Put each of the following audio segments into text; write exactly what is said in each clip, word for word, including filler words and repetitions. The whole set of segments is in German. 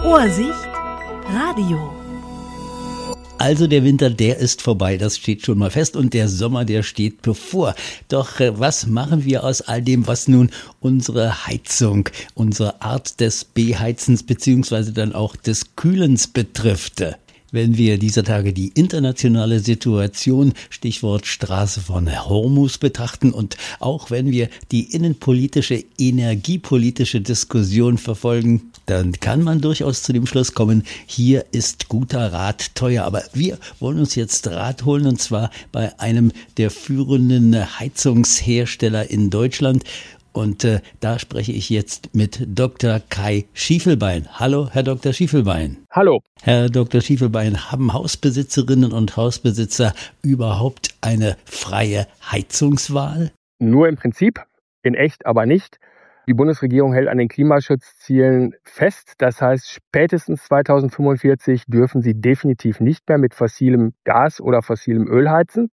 Ohrsicht Radio. Also der Winter, der ist vorbei, das steht schon mal fest, und der Sommer, der steht bevor. Doch äh, was machen wir aus all dem, was nun unsere Heizung, unsere Art des Beheizens beziehungsweise dann auch des Kühlens betrifft? Wenn wir dieser Tage die internationale Situation, Stichwort Straße von Hormuz, betrachten und auch wenn wir die innenpolitische, energiepolitische Diskussion verfolgen, dann kann man durchaus zu dem Schluss kommen, hier ist guter Rat teuer. Aber wir wollen uns jetzt Rat holen, und zwar bei einem der führenden Heizungshersteller in Deutschland. Und äh, da spreche ich jetzt mit Doktor Kai Schiefelbein. Hallo, Herr Doktor Schiefelbein. Hallo. Herr Doktor Schiefelbein, haben Hausbesitzerinnen und Hausbesitzer überhaupt eine freie Heizungswahl? Nur im Prinzip, in echt aber nicht. Die Bundesregierung hält an den Klimaschutzzielen fest. Das heißt, spätestens zweitausendfünfundvierzig dürfen sie definitiv nicht mehr mit fossilem Gas oder fossilem Öl heizen.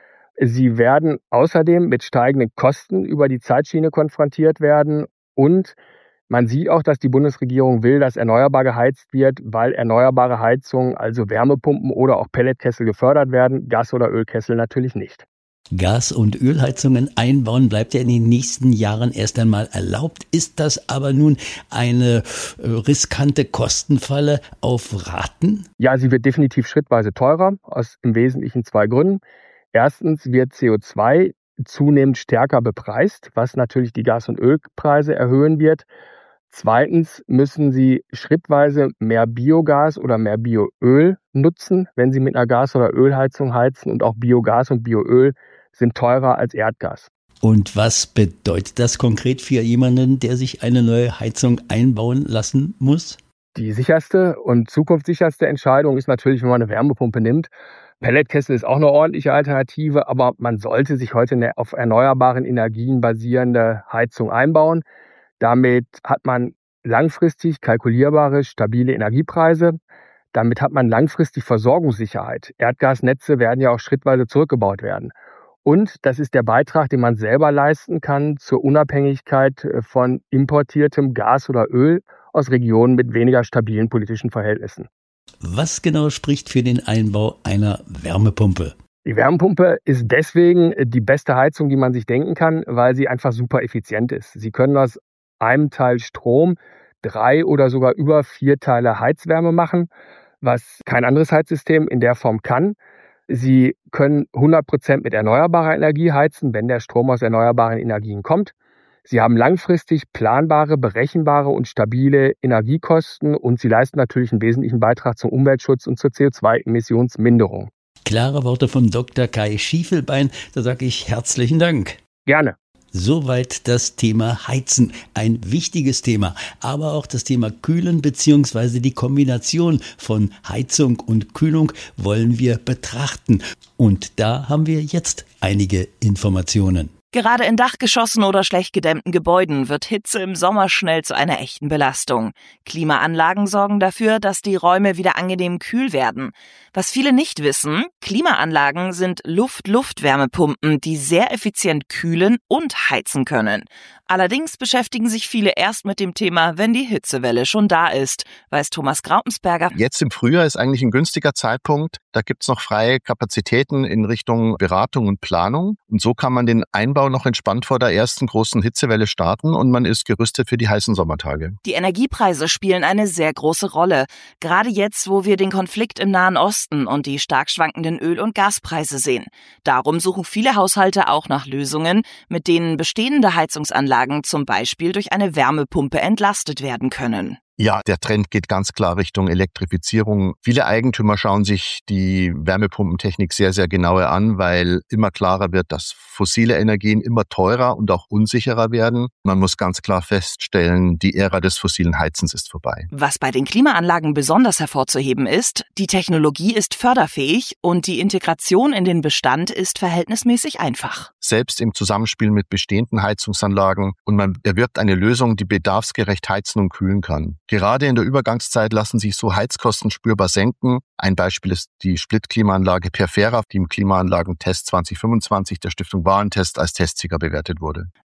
Sie werden außerdem mit steigenden Kosten über die Zeitschiene konfrontiert werden. Und man sieht auch, dass die Bundesregierung will, dass erneuerbar geheizt wird, weil erneuerbare Heizungen, also Wärmepumpen oder auch Pelletkessel, gefördert werden, Gas- oder Ölkessel natürlich nicht. Gas- und Ölheizungen einbauen bleibt ja in den nächsten Jahren erst einmal erlaubt. Ist das aber nun eine äh, riskante Kostenfalle auf Raten? Ja, sie wird definitiv schrittweise teurer, aus im Wesentlichen zwei Gründen. Erstens wird C O zwei zunehmend stärker bepreist, was natürlich die Gas- und Ölpreise erhöhen wird. Zweitens müssen sie schrittweise mehr Biogas oder mehr Bioöl nutzen, wenn sie mit einer Gas- oder Ölheizung heizen. Und auch Biogas und Bioöl sind teurer als Erdgas. Und was bedeutet das konkret für jemanden, der sich eine neue Heizung einbauen lassen muss? Die sicherste und zukunftssicherste Entscheidung ist natürlich, wenn man eine Wärmepumpe nimmt. Pelletkessel ist auch eine ordentliche Alternative, aber man sollte sich heute eine auf erneuerbaren Energien basierende Heizung einbauen. Damit hat man langfristig kalkulierbare, stabile Energiepreise. Damit hat man langfristig Versorgungssicherheit. Erdgasnetze werden ja auch schrittweise zurückgebaut werden. Und das ist der Beitrag, den man selber leisten kann zur Unabhängigkeit von importiertem Gas oder Öl aus Regionen mit weniger stabilen politischen Verhältnissen. Was genau spricht für den Einbau einer Wärmepumpe? Die Wärmepumpe ist deswegen die beste Heizung, die man sich denken kann, weil sie einfach super effizient ist. Sie können aus einem Teil Strom drei oder sogar über vier Teile Heizwärme machen, was kein anderes Heizsystem in der Form kann. Sie können hundert Prozent mit erneuerbarer Energie heizen, wenn der Strom aus erneuerbaren Energien kommt. Sie haben langfristig planbare, berechenbare und stabile Energiekosten und sie leisten natürlich einen wesentlichen Beitrag zum Umweltschutz und zur C O zwei Emissionsminderung. Klare Worte von Doktor Kai Schiefelbein, da sage ich herzlichen Dank. Gerne. Soweit das Thema Heizen, ein wichtiges Thema, aber auch das Thema Kühlen bzw. die Kombination von Heizung und Kühlung wollen wir betrachten. Und da haben wir jetzt einige Informationen. Gerade in Dachgeschossen oder schlecht gedämmten Gebäuden wird Hitze im Sommer schnell zu einer echten Belastung. Klimaanlagen sorgen dafür, dass die Räume wieder angenehm kühl werden. Was viele nicht wissen, Klimaanlagen sind Luft-Luft-Wärmepumpen, die sehr effizient kühlen und heizen können. Allerdings beschäftigen sich viele erst mit dem Thema, wenn die Hitzewelle schon da ist, weiß Thomas Graupensberger. Jetzt im Frühjahr ist eigentlich ein günstiger Zeitpunkt. Da gibt's noch freie Kapazitäten in Richtung Beratung und Planung. Und so kann man den Einbau noch entspannt vor der ersten großen Hitzewelle starten und man ist gerüstet für die heißen Sommertage. Die Energiepreise spielen eine sehr große Rolle. Gerade jetzt, wo wir den Konflikt im Nahen Osten und die stark schwankenden Öl- und Gaspreise sehen. Darum suchen viele Haushalte auch nach Lösungen, mit denen bestehende Heizungsanlagen zum Beispiel durch eine Wärmepumpe entlastet werden können. Ja, der Trend geht ganz klar Richtung Elektrifizierung. Viele Eigentümer schauen sich die Wärmepumpentechnik sehr, sehr genauer an, weil immer klarer wird, dass fossile Energien immer teurer und auch unsicherer werden. Man muss ganz klar feststellen, die Ära des fossilen Heizens ist vorbei. Was bei den Klimaanlagen besonders hervorzuheben ist, die Technologie ist förderfähig und die Integration in den Bestand ist verhältnismäßig einfach. Selbst im Zusammenspiel mit bestehenden Heizungsanlagen, und man erwirbt eine Lösung, die bedarfsgerecht heizen und kühlen kann. Gerade in der Übergangszeit lassen sich so Heizkosten spürbar senken. Ein Beispiel ist die Split-Klimaanlage Perfera, die im Klimaanlagentest zwanzig fünfundzwanzig der Stiftung Warentest als Testsieger bewertet wurde.